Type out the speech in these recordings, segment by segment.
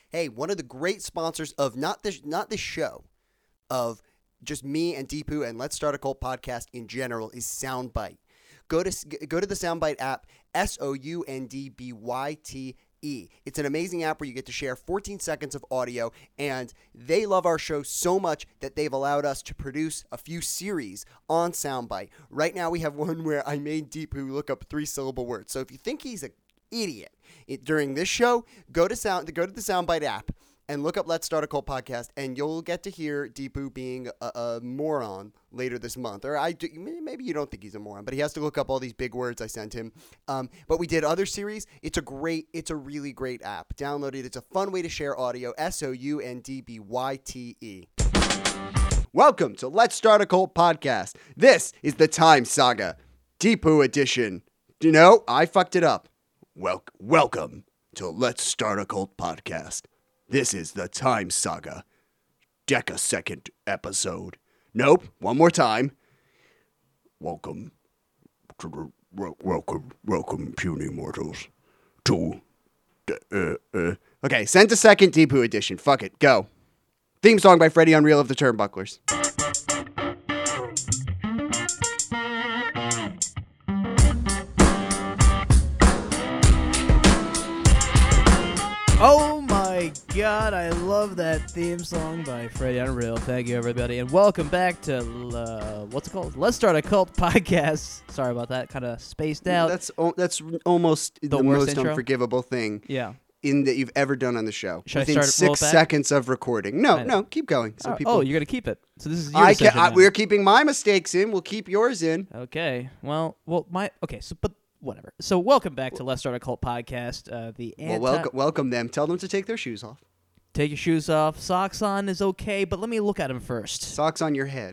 Hey, one of the great sponsors of not this show, of just me and Deepu and Let's Start a Cult podcast in general is Soundbite. Go to the Soundbite app, SOUNDBYTE. It's an amazing app where you get to share 14 seconds of audio, and they love our show so much that they've allowed us to produce a few series on Soundbite. Right now we have one where I made Deepu look up 3-syllable words. So if you think he's an idiot during this show, go to the Soundbite app and look up Let's Start a Cult podcast, and you'll get to hear Deepu being a moron later this month. Or maybe you don't think he's a moron, but he has to look up all these big words I sent him. But we did other series. It's a really great app. Download it. It's a fun way to share audio. SOUNDBYTE. Welcome to Let's Start a Cult podcast. This is the Time Saga, Deepu edition. You know, I fucked it up. Welcome to Let's Start a Cult podcast. This is the Time Saga, decasecond episode. Nope, one more time. Welcome, puny mortals, to okay, centisecond Deepu edition. Fuck it, go. Theme song by Freddie Unreal of the Turnbucklers. Oh my god, I love that theme song by Freddie Unreal. Thank you, everybody, and welcome back to, what's it called? Let's Start a Cult podcast. Sorry about that, kind of spaced out. That's almost the most intro? unforgivable thing Yeah. that you've ever done on the show. Should Within I start 6 seconds of recording. No, keep going. So you're going to keep it. So this is your decision now. We're keeping my mistakes in. We'll keep yours in. Okay. But whatever. So welcome back to Let's Start a Cult podcast. Welcome them. Tell them to take their shoes off. Take your shoes off. Socks on is okay, but let me look at them first. Socks on your head.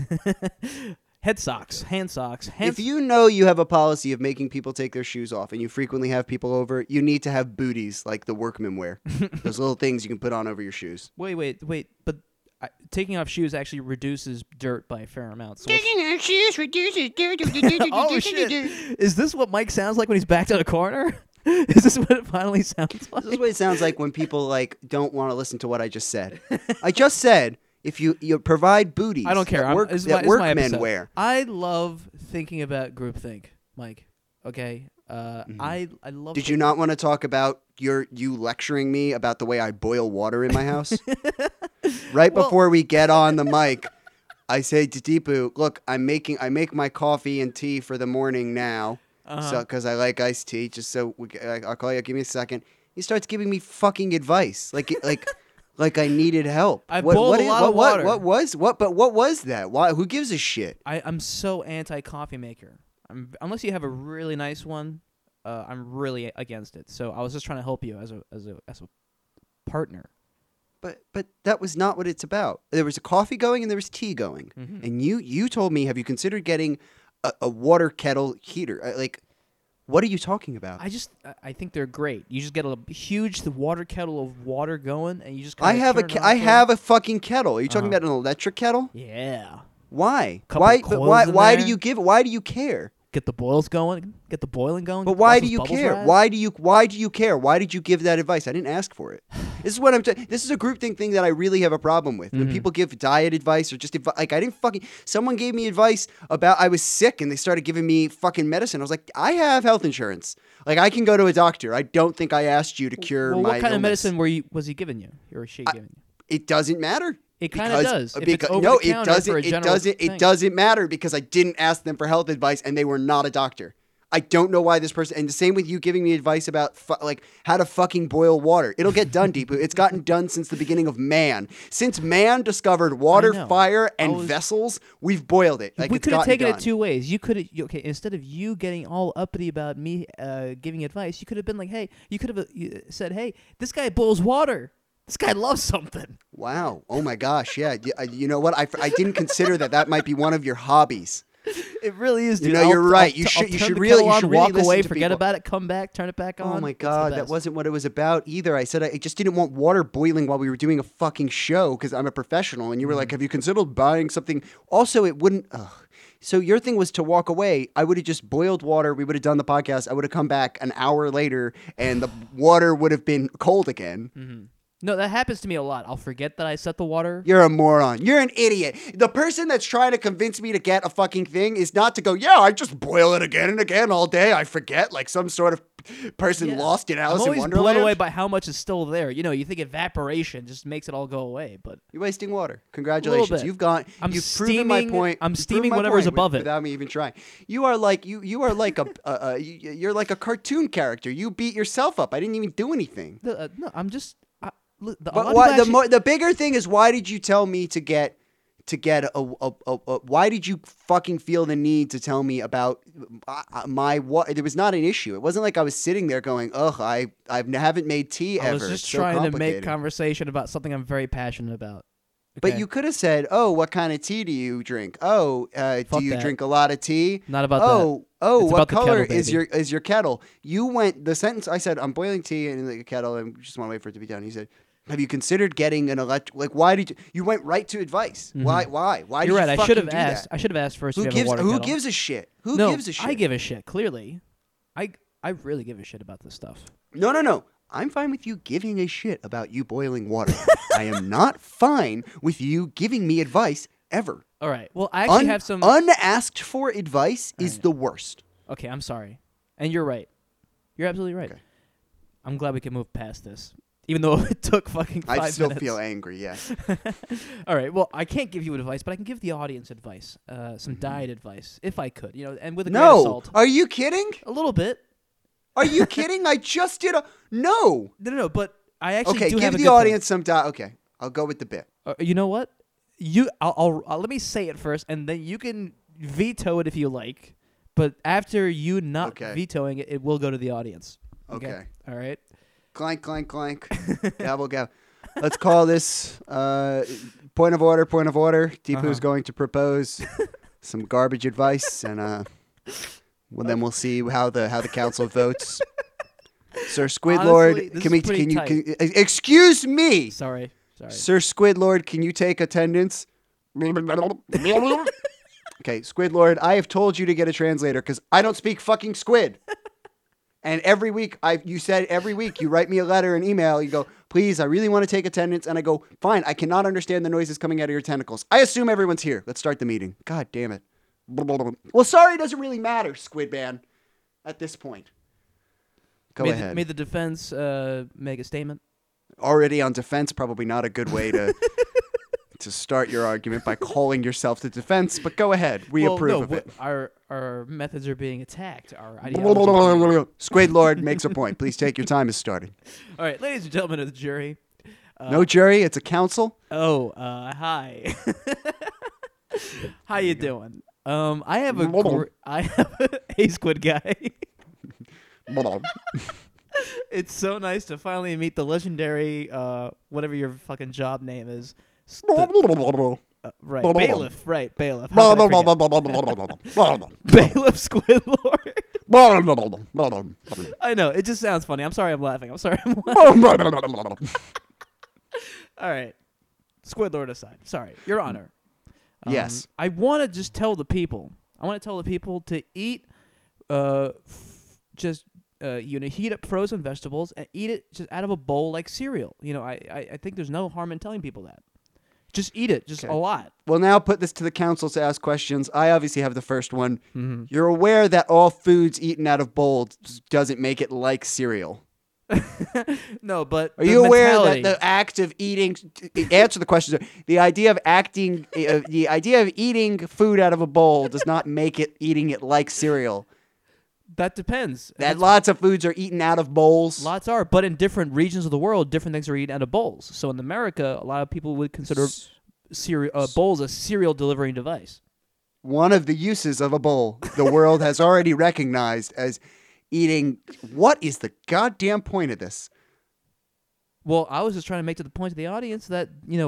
Head socks, hand socks. If you know you have a policy of making people take their shoes off and you frequently have people over, you need to have booties like the workmen wear. Those little things you can put on over your shoes. Wait. But taking off shoes actually reduces dirt by a fair amount. So taking off shoes reduces dirt. Oh, shit. Is this what Mike sounds like when he's backed out of corner? Is this what it finally sounds like? This is what it sounds like when people don't want to listen to what I just said. I just said if you provide booties I don't care. that workmen wear. I love thinking about groupthink, Mike. Okay? I love Did you not want to talk about you lecturing me about the way I boil water in my house? Before we get on the mic, I say to Deepu, look, I make my coffee and tea for the morning now. So because I like iced tea, just so I'll call you. Give me a second. He starts giving me fucking advice, like I needed help. I boiled a lot of water. What was that? Why? Who gives a shit? I'm so anti-coffee maker. Unless you have a really nice one, I'm really against it. So I was just trying to help you as a partner. But that was not what it's about. There was a coffee going and there was tea going, and you told me, have you considered getting a water kettle heater? What are you talking about? I think they're great. You just get a huge water kettle of water going, and you just. I have a fucking kettle. Are you talking about an electric kettle? Yeah. Why? Why do you give? Why do you care? Get the boils going. Get the boiling going. But why do you care? Why do you care? Why did you give that advice? I didn't ask for it. This is what I'm. This is a groupthink thing that I really have a problem with. When people give diet advice or just I didn't fucking. Someone gave me advice about I was sick and they started giving me fucking medicine. I was like, I have health insurance. I can go to a doctor. I don't think I asked you to cure my what kind illness. of medicine was he giving you or she giving you? It doesn't matter. It kind of does. It doesn't matter because I didn't ask them for health advice and they were not a doctor. I don't know why this person. And the same with you giving me advice about how to fucking boil water. It'll get done, Deepu. It's gotten done since the beginning of man. Since man discovered water, fire, and vessels, we've boiled it. We could have taken it two ways. You could instead of you getting all uppity about me giving advice, you could have been like, hey, you could have said, hey, this guy boils water. This guy loves something. Wow. Oh, my gosh. Yeah. You know what? I didn't consider that might be one of your hobbies. It really is, dude. You're right. You should really walk away, forget about it, come back, turn it back on. Oh, my God. That wasn't what it was about either. I said I just didn't want water boiling while we were doing a fucking show because I'm a professional. And you were like, have you considered buying something? Also, it wouldn't. So your thing was to walk away. I would have just boiled water. We would have done the podcast. I would have come back an hour later and the water would have been cold again. No, that happens to me a lot. I'll forget that I set the water. You're a moron. You're an idiot. The person that's trying to convince me to get a fucking thing is not to go, yeah, I just boil it again and again all day. I forget, like some sort of person lost in Alice I'm in always Wonderland. blown away by how much is still there. You think evaporation just makes it all go away, but You're wasting water. Congratulations. bit. You've proven steaming- my point. I'm You've steaming proven my whatever's point above it. without me even trying. You are like you're like a cartoon character. You beat yourself up. I didn't even do anything. no, I'm just. Look, a lot But of why, people actually- the bigger thing is, why did you tell me to get why did you fucking feel the need to tell me about my what? There was not an issue. It wasn't like I was sitting there going, ugh, I haven't made tea ever. I was just It's so trying to make complicated." conversation about something I'm very passionate about. But Okay? you could have said, "Oh, what kind of tea do you drink? Oh, do Fuck you that. drink a lot of tea? Not about Oh, It's what about the color kettle, is baby. your kettle?" You went the sentence I said, "I'm boiling tea in the kettle and just want to wait for it to be done." He said, "Have you considered getting an electric? Like, why did you went right to advice? Why? Why? Why? You're did right. you I fucking should have do asked. that? I should have asked first. Who if you have a gives? water Who kettle. gives a shit? Who No, gives a shit? I give a shit. Clearly, I really give a shit about this stuff. No. I'm fine with you giving a shit about you boiling water. I am not fine with you giving me advice ever. All right. Well, I actually have some. Unasked for advice is the worst. Okay, I'm sorry, and you're right. You're absolutely right. Okay. I'm glad we can move past this, even though it took fucking 5 I still minutes. feel angry. Yeah. All right. Well, I can't give you advice, but I can give the audience advice, Mm-hmm. some diet advice, if I could. And with a grain of No. salt, Are you kidding? a little bit. Are you kidding? I just did a no. No. But I actually Okay, do give have a the good thing. audience some diet. Okay, I'll go with the bit. You know what? I'll let me say it first, and then you can veto it if you like. But after you not Okay. vetoing it, it will go to the audience. Okay. All right. Clank, clank, clank. Gavel, gavel. Let's call this point of order. Point of order. Deepu is going to propose some garbage advice, and well, then we'll see how the council votes. Sir Squidlord, Honestly, this can we? is pretty Can you? Excuse me, Sorry. Sir Squidlord. Can you take attendance? Okay, Squidlord, I have told you to get a translator because I don't speak fucking squid. And every week, you said every week you write me a letter, an email. You go, please, I really want to take attendance. And I go, fine, I cannot understand the noises coming out of your tentacles. I assume everyone's here. Let's start the meeting. God damn it. Well, sorry, it doesn't really matter, Squid Man, at this point. Go ahead. Made the defense make a statement. Already on defense, probably not a good way to to start your argument by calling yourself the defense. But go ahead. We approve of it. Our methods are being attacked. Our ideology. Squidlord makes a point. Please take your time as starting. All right, ladies and gentlemen of the jury. No jury, it's a council. Hi. How you doing? I have a squid guy. It's so nice to finally meet the legendary whatever your fucking job name is. Right, bailiff. Right, bailiff. How could I forget? Bailiff Squidlord. I know, it just sounds funny. I'm sorry I'm laughing. I'm sorry I'm laughing. All right. Squidlord aside. Sorry. Your Honor. Yes. I want to just tell the people. I want to tell the people to eat heat up frozen vegetables and eat it just out of a bowl like cereal. I think there's no harm in telling people that. Just eat it, just a lot. We'll now put this to the council to ask questions. I obviously have the first one. You're aware that all foods eaten out of bowls doesn't make it like cereal. No, but Are you aware that the act of eating? Answer the question. The idea of eating food out of a bowl does not make it eating it like cereal. that depends. That lots of foods are eaten out of bowls. Lots are, but in different regions of the world, different things are eaten out of bowls. So in America, a lot of people would consider bowls a cereal delivering device. One of the uses of a bowl the world has already recognized as eating. What is the goddamn point of this? Well, I was just trying to make to the point to the audience that,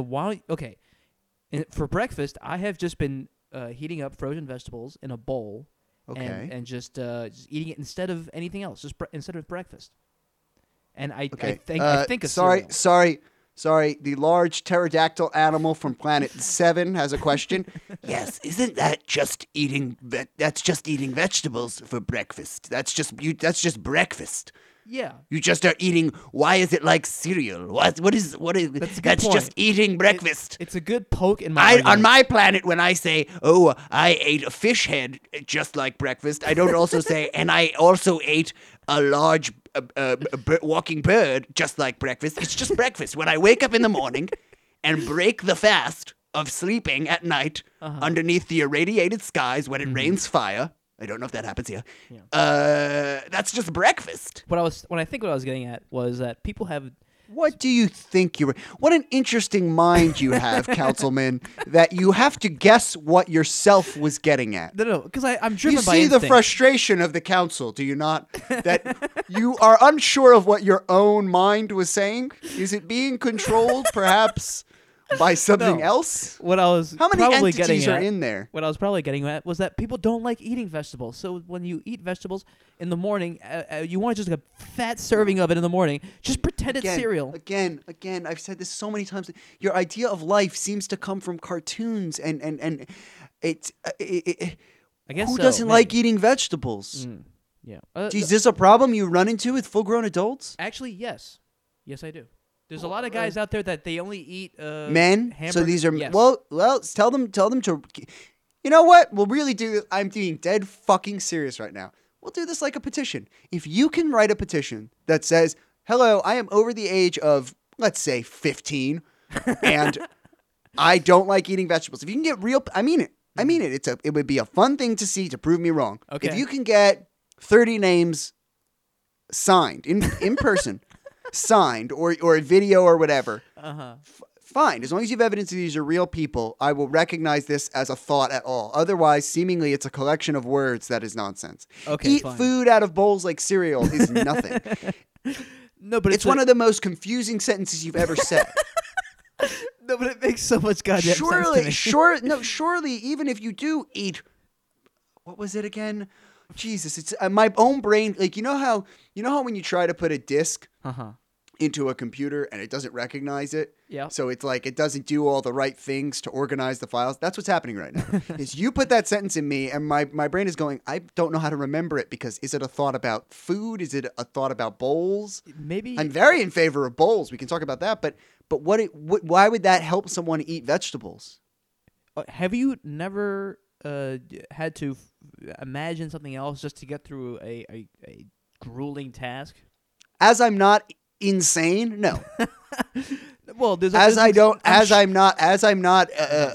for breakfast, I have just been heating up frozen vegetables in a bowl. Okay. And just eating it instead of anything else, just instead of breakfast. And I Okay. think of cereal. Sorry. The large pterodactyl animal from Planet 7 has a question. Yes, isn't that just eating? That's just eating vegetables for breakfast. That's just breakfast. Yeah. You just are eating. Why is it like cereal? What is? That's a good That's point. just eating breakfast. It's a good poke in my On argument. my planet, when I say, "Oh, I ate a fish head just like breakfast," I don't also say, "And I also ate a large walking bird just like breakfast." It's just breakfast. When I wake up in the morning and break the fast of sleeping at night underneath the irradiated skies when it rains fire. I don't know if that happens here. That's just breakfast. What I was getting at was that people have. What do you think you were? What an interesting mind you have, Councilman, that you have to guess what yourself was getting at. No, because I'm driven You by see the instinct. frustration of the council, do you not? That you are unsure of what your own mind was saying? Is it being controlled, perhaps, by something No. else? What I was How many probably getting entities are at, in there? What I was probably getting at was that people don't like eating vegetables. So when you eat vegetables in the morning, you want just a fat serving of it in the morning. Just pretend it's cereal. Again, I've said this so many times. Your idea of life seems to come from cartoons, and it's I guess who so, doesn't maybe. like eating vegetables? Yeah. Is this a problem you run into with full-grown adults? Actually, yes. Yes, I do. There's a lot of guys out there that they only eat Men. So hamburgers. these are Yes. well. Tell them to. You know what? We'll really do this. I'm being dead fucking serious right now. We'll do this like a petition. If you can write a petition that says, "Hello, I am over the age of, let's say, 15, and I don't like eating vegetables." If you can get real, I mean it. It would be a fun thing to see to prove me wrong. Okay. If you can get 30 names signed in person, signed or a video or whatever. Fine. As long as you have evidence that these are real people, I will recognize this as a thought at all. Otherwise, seemingly it's a collection of words that is nonsense. Okay, Eat fine. food out of bowls like cereal is nothing. No, but It's one of the most confusing sentences you've ever said. No, but it makes so much goddamn sense to me. Surely, even if you do eat, what was it again? Jesus, it's my own brain. Like you know how when you try to put a disc into a computer and it doesn't recognize it. Yeah. So it's like it doesn't do all the right things to organize the files. That's what's happening right now. Is you put that sentence in me and my brain is going, I don't know how to remember it because is it a thought about food? Is it a thought about bowls? Maybe I'm very in favor of bowls. We can talk about that, but why would that help someone eat vegetables? have you never had to imagine something else just to get through a grueling task? As I'm not insane, no. Well, there's I'm not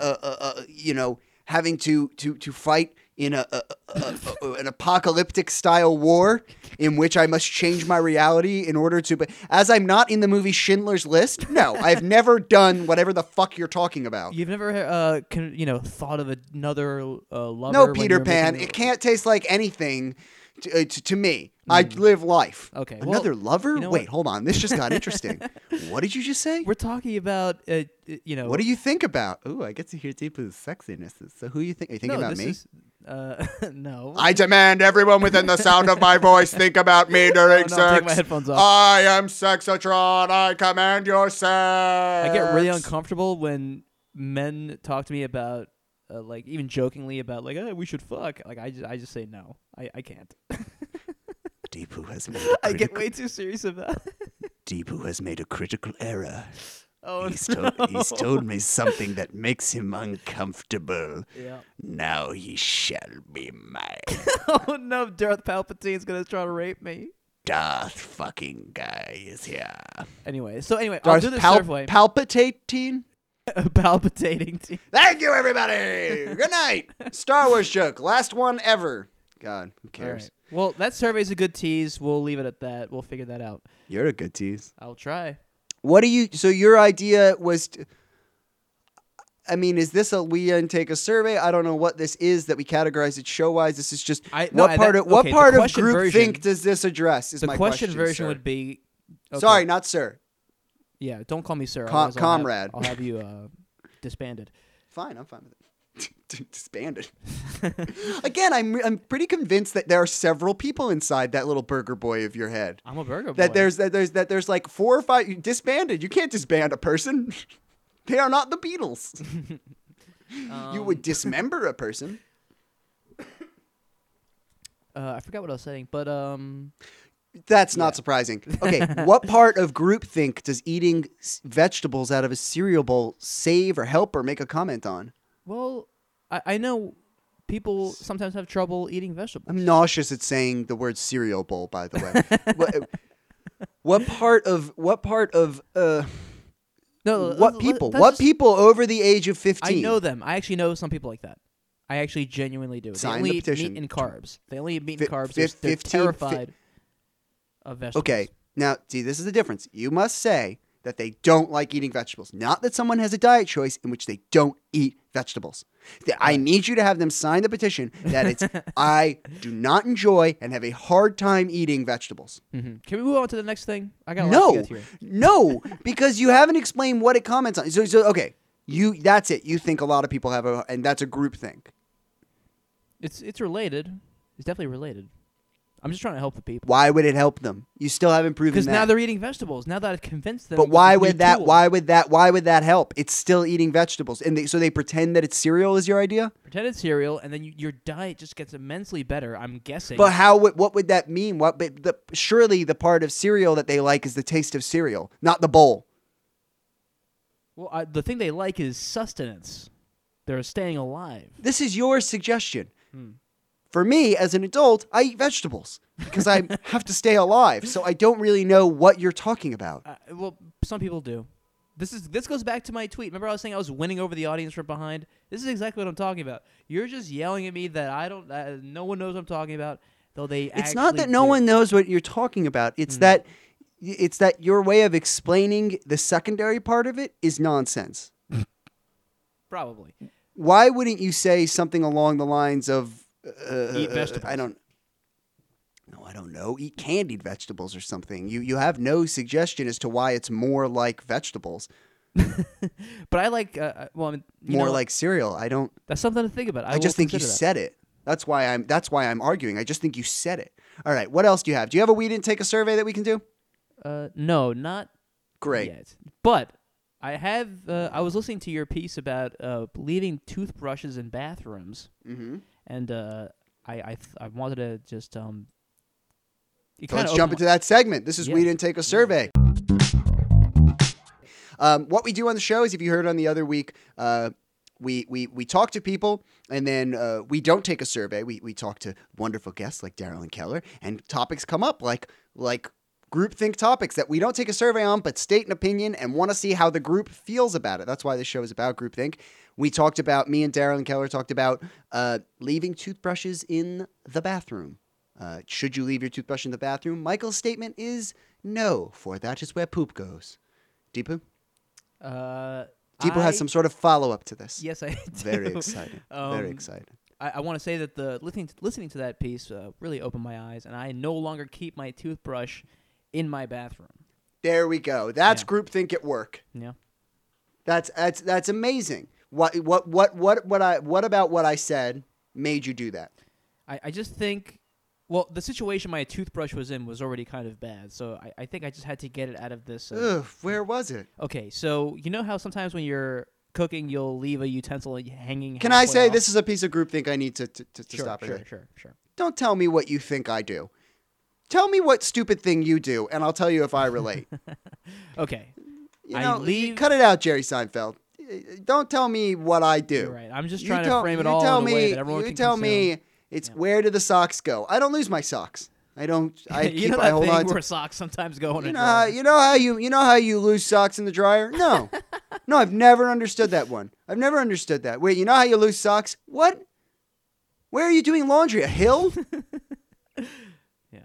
having to fight in an apocalyptic style war in which I must change my reality in order to. But as I'm not in the movie Schindler's List, no, I've never done whatever the fuck you're talking about. You've never thought of another lover? No, when Peter you're Pan. making- It can't taste like anything to me. I live life. Okay, well, Another lover? you know Wait, what? hold on. This just got interesting. What did you just say? We're talking about What do you think about? Ooh, I get to hear Deepu's sexiness. So who you think? Are you thinking no, about this me? is no. I demand everyone within the sound of my voice think about me during no, sex. take my headphones off. I am Sexatron. I command your sex. I get really uncomfortable when men talk to me about like even jokingly about like we should fuck. Like I just say no. I can't. Deepu has made I get way too serious about it. Deepu has made a critical error. Oh He's told me something that makes him uncomfortable. Yeah. Now he shall be mine. Oh no, Darth Palpatine's gonna try to rape me. Darth fucking guy is here. Anyway, I'll Darth do this survey. Palpitating? Palpitating. Thank you, everybody. Good night. Star Wars joke. Last one ever. God, who All cares? right. Well, that survey's a good tease. We'll leave it at that. We'll figure that out. You're a good tease. I'll try. What do you? So your idea was? Is this a we take a survey? I don't know what this is that we categorize it show wise. This is just what part of question group version- think does this address? Is The my question version sir. would be. Okay. Sorry, not sir. Yeah, don't call me sir. Com- otherwise comrade. I'll have you disbanded. Fine, I'm fine with it. Disbanded. Again, I'm pretty convinced that there are several people inside that little burger boy of your head. I'm a burger boy. That there's like 4 or 5 disbanded. You can't disband a person. They are not the Beatles. You would dismember a person. I forgot what I was saying, but That's not surprising. Okay, what part of groupthink does eating vegetables out of a cereal bowl save or help or make a comment on? Well, I know people sometimes have trouble eating vegetables. I'm nauseous at saying the word cereal bowl, by the way. what part of No, what people over the age of 15? I know them. I actually know some people like that. I actually genuinely do. Sign they only the eat petition. meat and carbs. They only eat meat and Fi- carbs. fif- They're 15 terrified of vegetables. Okay, now see, this is the difference. You must say that they don't like eating vegetables, not that someone has a diet choice in which they don't eat vegetables. I need you to have them sign the petition that it's I do not enjoy and have a hard time eating vegetables. Mm-hmm. Can we move on to the next thing? I got a lot to get here. No, because you haven't explained what it comments on. So okay, that's it. You think a lot of people have and that's a group thing. It's related. It's definitely related. I'm just trying to help the people. Why would it help them? You still haven't proven that. Because now they're eating vegetables. Now that I've convinced them. But with why this new would that? tool. Why would that help? It's still eating vegetables, and so they pretend that it's cereal is your idea. Pretend it's cereal, and then your diet just gets immensely better. I'm guessing. But what would that mean? Surely the part of cereal that they like is the taste of cereal, not the bowl. Well, the thing they like is sustenance. They're staying alive. This is your suggestion. For me, as an adult, I eat vegetables because I have to stay alive. So I don't really know what you're talking about. Well, some people do. This goes back to my tweet. Remember I was saying I was winning over the audience from behind? This is exactly what I'm talking about. You're just yelling at me that no one knows what I'm talking about, though they It's not that no one knows what you're talking about. It's that your way of explaining the secondary part of it is nonsense. Probably. Why wouldn't you say something along the lines of Eat vegetables. I don't know. Eat candied vegetables or something. You have no suggestion as to why it's more like vegetables. But I like More like cereal. I don't. That's something to think about. I just think you said it. That's why I'm arguing. I just think you said it. All right. What else do you have? Do you have a we didn't take a survey that we can do? No, not Great. yet. But I have. I was listening to your piece about leaving toothbrushes in bathrooms, and I wanted to just Let's jump into that segment. This is we didn't take a survey. What we do on the show is, if you heard on the other week, we talk to people, and then we don't take a survey. We talk to wonderful guests like Daryl and Keller, and topics come up like groupthink topics that we don't take a survey on, but state an opinion and want to see how the group feels about it. That's why this show is about groupthink. Me and Daryl and Keller talked about leaving toothbrushes in the bathroom. Should you leave your toothbrush in the bathroom? Michael's statement is no, for that is where poop goes. Deepu? Deepu has some sort of follow-up to this. Yes, I do. Very excited. Very excited. I want to say that the listening to that piece really opened my eyes, and I no longer keep my toothbrush in my bathroom. There we go. That's groupthink at work. Yeah. That's amazing. What about what I said made you do that? I just think, well, the situation my toothbrush was in was already kind of bad, so I think I just had to get it out of this. Ugh, where was it? Okay, so you know how sometimes when you're cooking, you'll leave a utensil hanging. Can I say off? this is a piece of groupthink I need to stop Sure, it? sure. Don't tell me what you think I do. Tell me what stupid thing you do, and I'll tell you if I relate. Okay. Cut it out, Jerry Seinfeld. Don't tell me what I do. You're right. I'm just trying to frame it all in a way that everyone can tell consume. me it's where do the socks go? I don't lose my socks. I don't. I you keep. know I that hold thing on to. where socks sometimes go in a You drawer? know how you lose socks in the dryer? No, no, I've never understood that one. I've never understood that. Wait, you know how you lose socks? What? Where are you doing laundry? A hill? Yeah.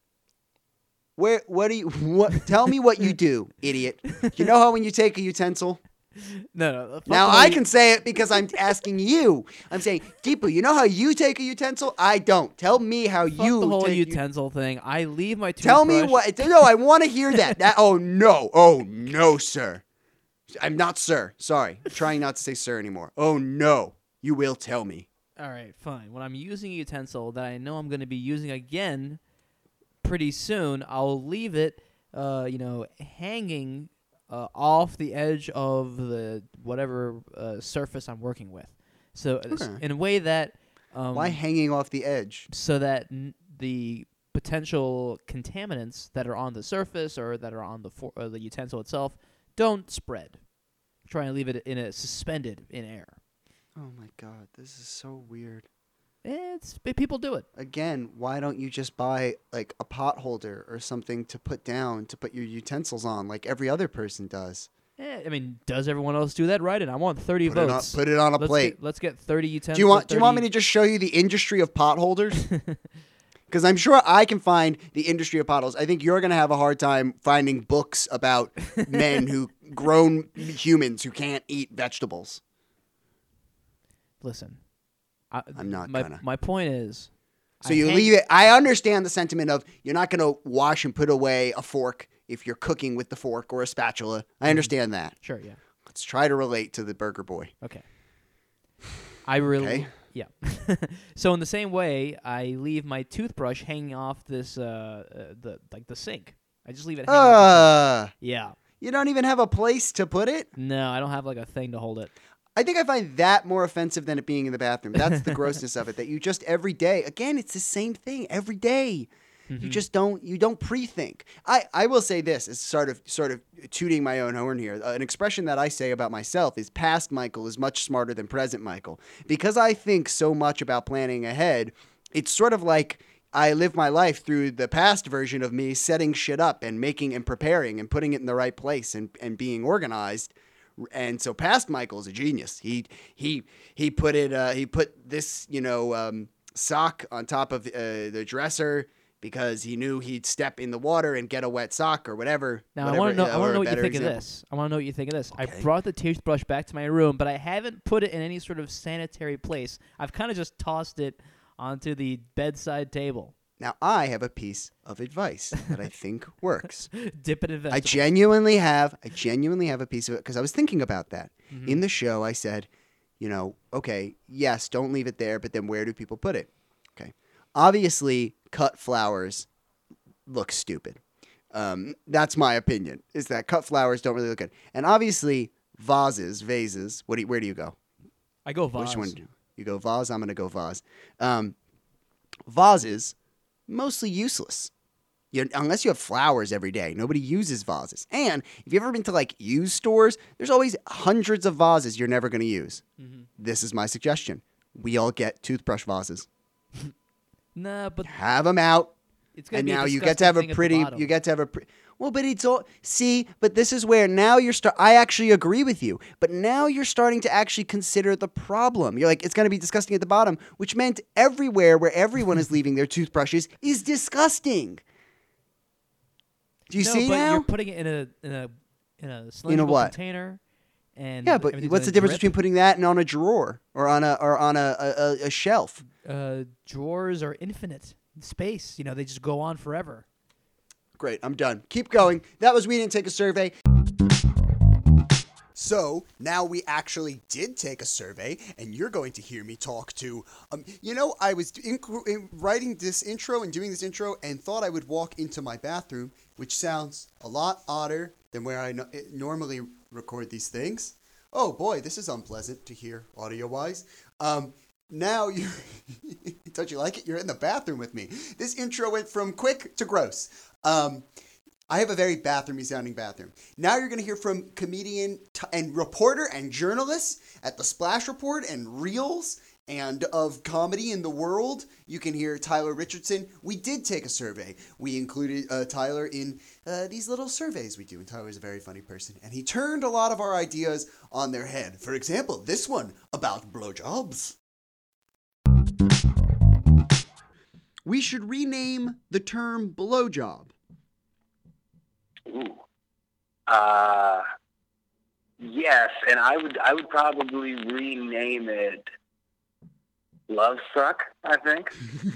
Where? What do you? What? Tell me what you do, idiot. You know how when you take a utensil? No. Now I can say it because I'm asking you. I'm saying, Deepu, you know how you take a utensil? I don't. Tell me how you the whole take utensil thing. I leave my toothbrush. Tell me what. No, I want to hear that. Oh no, sir. I'm not sir. Sorry. I'm trying not to say sir anymore. Oh no, you will tell me. All right, fine. When I'm using a utensil that I know I'm going to be using again pretty soon, I'll leave it, hanging off the edge of the whatever surface I'm working with. So in a way that why hanging off the edge? so that the potential contaminants that are on the surface or that are on the utensil itself don't spread. Try and leave it suspended in air. Oh my God, this is so weird. People do it. Again, why don't you just buy like a pot holder or something to put down to put your utensils on like every other person does? I mean, does everyone else do that? Right? And I want 30 votes. Put it on a plate. Let's get 30 utensils. Do you want me to just show you the industry of pot holders? Because I'm sure I can find the industry of pot holders. I think you're going to have a hard time finding books about men grown humans who can't eat vegetables. Listen, I'm not gonna. My point is, so you leave it. I understand the sentiment of you're not going to wash and put away a fork if you're cooking with the fork or a spatula. I understand that. Sure, yeah. Let's try to relate to the burger boy. Okay. I really, Okay. yeah. So in the same way, I leave my toothbrush hanging off this the sink. I just leave it hanging. Off the sink. Yeah. You don't even have a place to put it? No, I don't have like a thing to hold it. I think I find that more offensive than it being in the bathroom. That's the grossness of it. That you just every day, again, it's the same thing every day. Mm-hmm. You just don't pre-think. I will say this is sort of tooting my own horn here. An expression that I say about myself is past Michael is much smarter than present Michael. Because I think so much about planning ahead, it's sort of like I live my life through the past version of me setting shit up and making and preparing and putting it in the right place and being organized. And so past Michael's a genius. He put this sock on top of the dresser because he knew he'd step in the water and get a wet sock or whatever. Now I want to know what you think example. of this. I want to know what you think of this. Okay. I brought the toothbrush back to my room, but I haven't put it in any sort of sanitary place. I've kind of just tossed it onto the bedside table. Now I have a piece of advice that I think works. Dip it in vegetables. I genuinely have a piece of it because I was thinking about that. Mm-hmm. In the show, I said, okay, yes, don't leave it there, but then where do people put it? Okay. Obviously, cut flowers look stupid. That's my opinion, is that cut flowers don't really look good. And obviously, vases, where do you go? I go vase. Which one? You go vase? I'm going to go vase. Vases, mostly useless. Unless you have flowers every day, nobody uses vases. And if you've ever been to like used stores, there's always hundreds of vases you're never going to use. Mm-hmm. This is my suggestion. We all get toothbrush vases. Nah, but Have them out. it's gonna And be now a you get to have a disgusting thing pretty, at the bottom. well, but it's all, see, but this is where now I actually agree with you, but now you're starting to actually consider the problem. You're like, it's going to be disgusting at the bottom, which meant everywhere where everyone is leaving their toothbrushes is disgusting. Do you No, see but now? you're putting it in a cylindrical what? container. And Yeah, but everything's what's the gonna difference drip. between putting that and on a drawer or on a shelf? Drawers are infinite space. They just go on forever. Great, I'm done. Keep going. That was We Didn't Take a Survey. So now we actually did take a survey, and you're going to hear me talk to. I was writing this intro and doing this intro, and thought I would walk into my bathroom, which sounds a lot odder than where I normally record these things. Oh boy, this is unpleasant to hear audio-wise. Now you don't you like it? You're in the bathroom with me. This intro went from quick to gross. I have a very bathroomy sounding bathroom. Now you're going to hear from comedian and reporter and journalist at the Splash Report and Reels and of comedy in the world. You can hear Tyler Richardson. We did take a survey. We included Tyler in these little surveys we do. And Tyler's a very funny person. And he turned a lot of our ideas on their head. For example, this one about blowjobs. We should rename the term blowjob. Ooh. Yes, and I would probably rename it Love Suck, I think.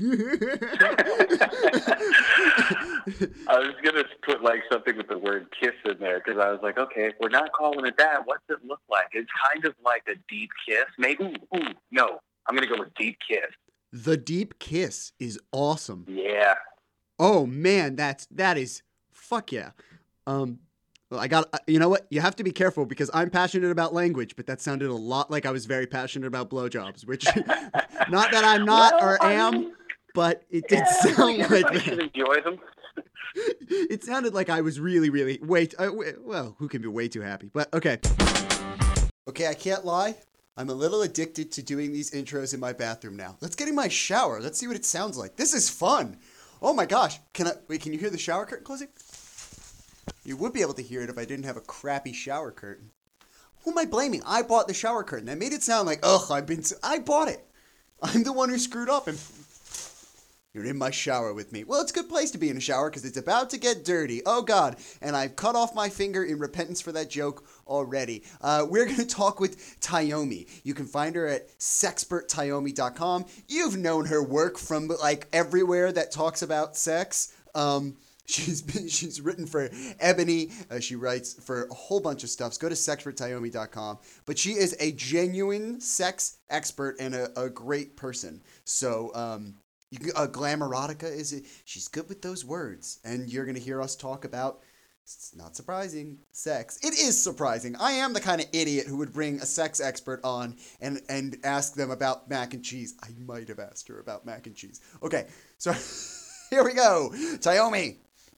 I was going to put like something with the word kiss in there because I was like, okay, if we're not calling it that, what's it look like? It's kind of like a deep kiss. Maybe, no, I'm going to go with deep kiss. The deep kiss is awesome. Yeah. Oh man, that is fuck yeah. Well, I got you know what? You have to be careful because I'm passionate about language, but that sounded a lot like I was very passionate about blowjobs, which not that I'm not Well, or am. but it did Yeah, sound like everybody should that. enjoy them. It sounded like I was really, really well, who can be way too happy? But okay. Okay, I can't lie. I'm a little addicted to doing these intros in my bathroom now. Let's get in my shower. Let's see what it sounds like. This is fun. Oh my gosh. Can you hear the shower curtain closing? You would be able to hear it if I didn't have a crappy shower curtain. Who am I blaming? I bought the shower curtain. I made it sound like, I bought it. I'm the one who screwed up and you're in my shower with me. Well, it's a good place to be in a shower because it's about to get dirty. Oh, God. And I've cut off my finger in repentance for that joke already. We're going to talk with Tayomi. You can find her at sexperttayomi.com. You've known her work from, like, everywhere that talks about sex. She's written for Ebony. She writes for a whole bunch of stuff. So go to sexperttayomi.com. But she is a genuine sex expert and a great person. So, Glamoerotica she's good with those words, and you're gonna hear us talk about, it's not surprising, sex. It is surprising. I am the kind of idiot who would bring a sex expert on and ask them about mac and cheese. I might have asked her about mac and cheese. Okay, so here we go. Tayomi.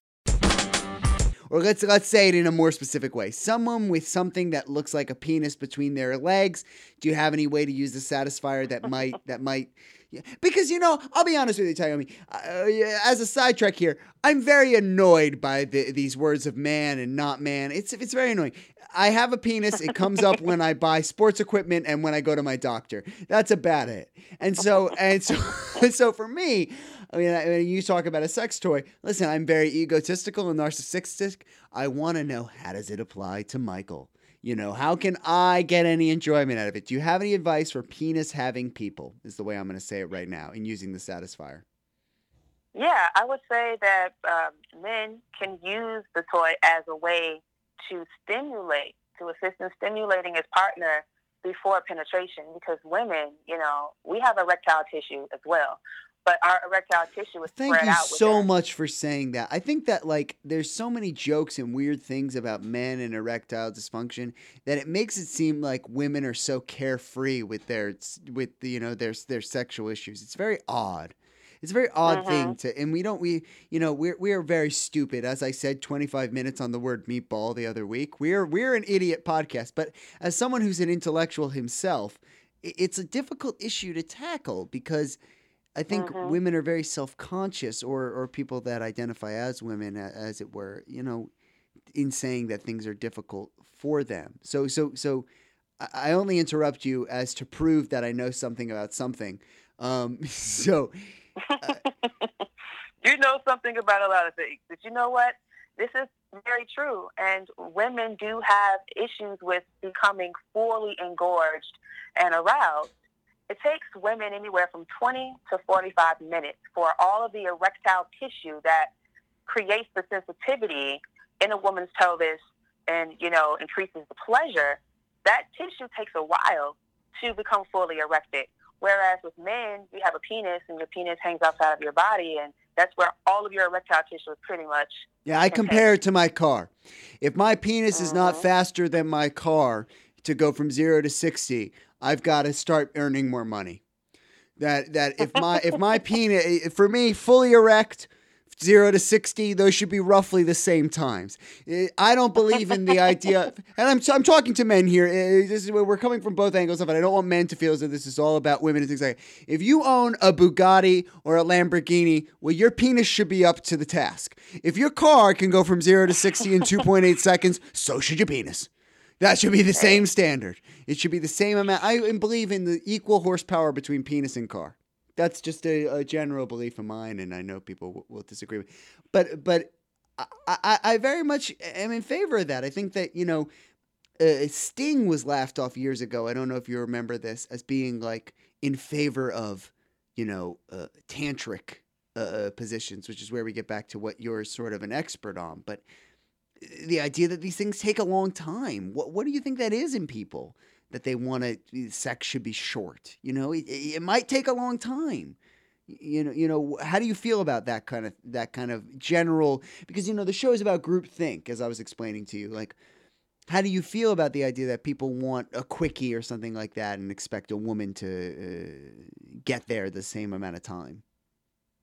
Or let's say it in a more specific way. Someone with something that looks like a penis between their legs. Do you have any way to use the satisfier that might yeah. Because, I'll be honest with you, Tayomi. As a sidetrack here, I'm very annoyed by these words of man and not man. It's very annoying. I have a penis. It comes up when I buy sports equipment and when I go to my doctor. That's about it. And so for me, I mean, you talk about a sex toy. Listen, I'm very egotistical and narcissistic. I want to know, how does it apply to Michael? How can I get any enjoyment out of it? Do you have any advice for penis-having people, is the way I'm going to say it right now, in using the satisfier? Yeah, I would say that men can use the toy as a way to assist in stimulating his partner before penetration, because women, we have erectile tissue as well. But our erectile tissue is spread out. Thank you so much for saying that. I think that, there's so many jokes and weird things about men and erectile dysfunction that it makes it seem like women are so carefree with their sexual issues. It's very odd. It's a very odd thing and we are very stupid. As I said, 25 minutes on the word meatball the other week. We're an idiot podcast, but as someone who's an intellectual himself, it's a difficult issue to tackle because I think women are very self-conscious, or people that identify as women, as it were, in saying that things are difficult for them. So I only interrupt you as to prove that I know something about something. You know something about a lot of things. But you know what? This is very true. And women do have issues with becoming fully engorged and aroused. It takes women anywhere from 20 to 45 minutes for all of the erectile tissue that creates the sensitivity in a woman's pelvis and, increases the pleasure. That tissue takes a while to become fully erected. Whereas with men, you have a penis and your penis hangs outside of your body, and that's where all of your erectile tissue is pretty much. Yeah, I compare it to my car. If my penis is not faster than my car to go from 0 to 60, I've got to start earning more money. That if my penis, for me, fully erect, 0 to 60, those should be roughly the same times. I don't believe in the idea, and I'm talking to men here. This is where we're coming from both angles of it. I don't want men to feel as though this is all about women and things like that. If you own a Bugatti or a Lamborghini, well, your penis should be up to the task. If your car can go from 0 to 60 in 2.8 seconds, so should your penis. That should be the same standard. It should be the same amount. I believe in the equal horsepower between penis and car. That's just a general belief of mine, and I know people will disagree with. But I very much am in favor of that. I think that, Sting was laughed off years ago. I don't know if you remember this, as being in favor of, tantric positions, which is where we get back to what you're sort of an expert on. But the idea that these things take a long time. What do you think that is in people? That they want sex should be short. It might take a long time. How do you feel about that kind of general? Because the show is about groupthink, as I was explaining to you. How do you feel about the idea that people want a quickie or something like that and expect a woman to get there the same amount of time?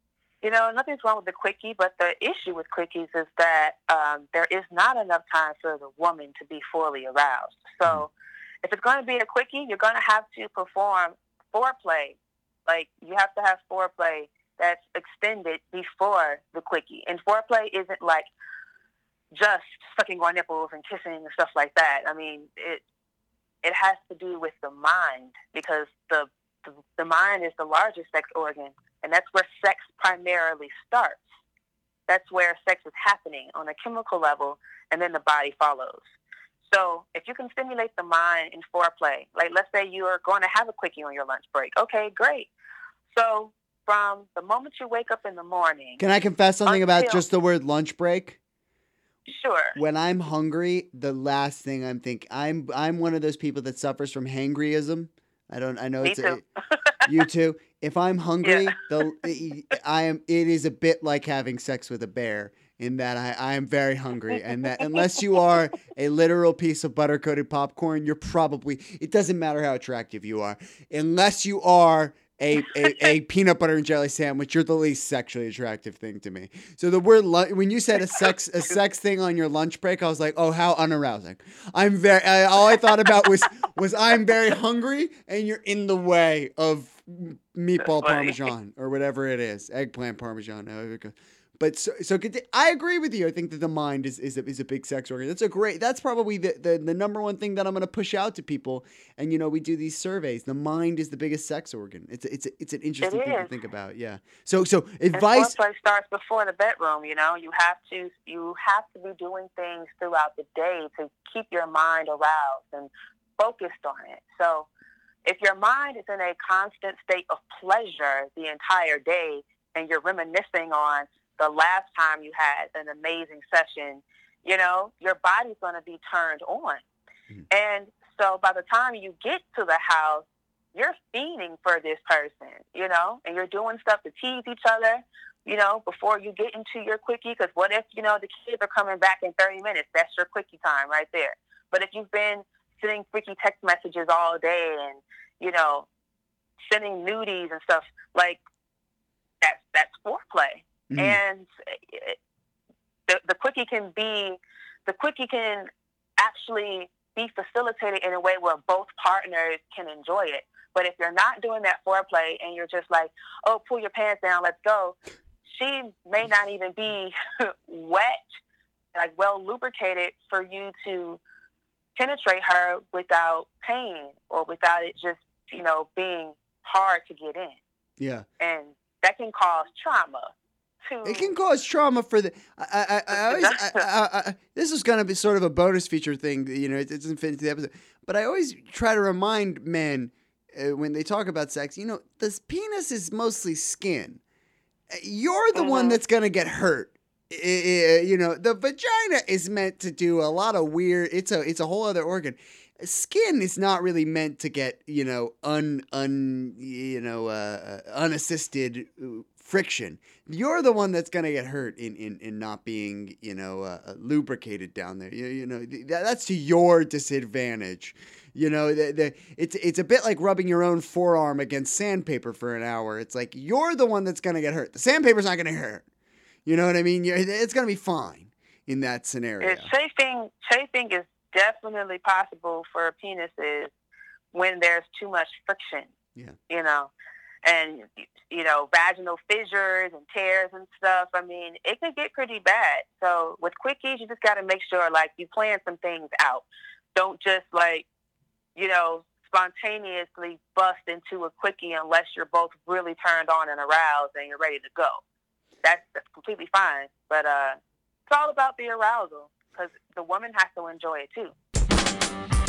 Nothing's wrong with the quickie, but the issue with quickies is that there is not enough time for the woman to be fully aroused. So if it's going to be a quickie, you're going to have to perform foreplay. Like, you have to have foreplay that's extended before the quickie. And foreplay isn't like just sucking on nipples and kissing and stuff like that. I mean, it has to do with the mind, because the mind is the largest sex organ, and that's where sex primarily starts. That's where sex is happening on a chemical level, and then the body follows. So if you can stimulate the mind in foreplay, like let's say you are going to have a quickie on your lunch break. Okay, great. So from the moment you wake up in the morning. Can I confess something about just the word lunch break? Sure. When I'm hungry, the last thing I'm thinking, I'm one of those people that suffers from hangryism. I know Me it's too. you too. If I'm hungry, it is a bit like having sex with a bear, in that I am very hungry, and that unless you are a literal piece of butter-coated popcorn, it doesn't matter how attractive you are, unless you are a peanut butter and jelly sandwich, you're the least sexually attractive thing to me. So the word when you said a sex thing on your lunch break, I was like, oh, how unarousing. All I thought about was I'm very hungry and you're in the way of meatball parmesan or whatever it is, eggplant parmesan. But so I agree with you. I think that the mind is a big sex organ. That's probably the number one thing that I'm going to push out to people. And we do these surveys. The mind is the biggest sex organ. It's an interesting thing to think about. Yeah. So advice. And foreplay starts before the bedroom. You have to be doing things throughout the day to keep your mind aroused and focused on it. So if your mind is in a constant state of pleasure the entire day, and you're reminiscing on the last time you had an amazing session, your body's going to be turned on. Mm-hmm. And so by the time you get to the house, you're fiending for this person, and you're doing stuff to tease each other, before you get into your quickie. Because what if, the kids are coming back in 30 minutes? That's your quickie time right there. But if you've been sending freaky text messages all day and, sending nudies and stuff, like that's foreplay. Mm-hmm. And the quickie can actually be facilitated in a way where both partners can enjoy it. But if you're not doing that foreplay and you're just like, oh, pull your pants down, let's go, she may not even be wet, like well lubricated for you to penetrate her without pain or without it just, being hard to get in. Yeah. And that can cause trauma. It can cause trauma for the. This is going to be sort of a bonus feature thing. It doesn't fit into the episode. But I always try to remind men when they talk about sex. This penis is mostly skin. You're the one that's going to get hurt. The vagina is meant to do a lot of weird. It's a whole other organ. Skin is not really meant to get unassisted friction. You're the one that's gonna get hurt in not being lubricated down there. That's to your disadvantage. It's a bit like rubbing your own forearm against sandpaper for an hour. It's like you're the one that's gonna get hurt. The sandpaper's not gonna hurt. You know what I mean? It's gonna be fine in that scenario. Chafing is definitely possible for penises when there's too much friction. Yeah. And, vaginal fissures and tears and stuff. I mean, it can get pretty bad. So with quickies, you just got to make sure, you plan some things out. Don't just, spontaneously bust into a quickie unless you're both really turned on and aroused and you're ready to go. That's completely fine. But it's all about the arousal, because the woman has to enjoy it, too.